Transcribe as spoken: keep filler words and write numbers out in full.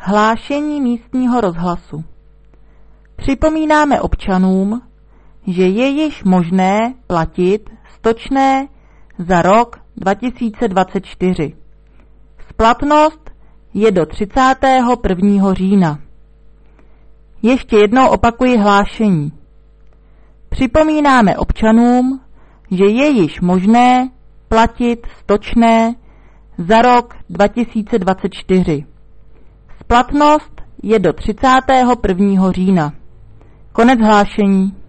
Hlášení místního rozhlasu. Připomínáme občanům, že je již možné platit stočné za rok dva tisíce dvacet čtyři. Splatnost je do třicátého prvního října. Ještě jednou opakuji hlášení. Připomínáme občanům, že je již možné platit stočné za rok dva tisíce dvacet čtyři. Splatnost je do třicátého prvního října. Konec hlášení.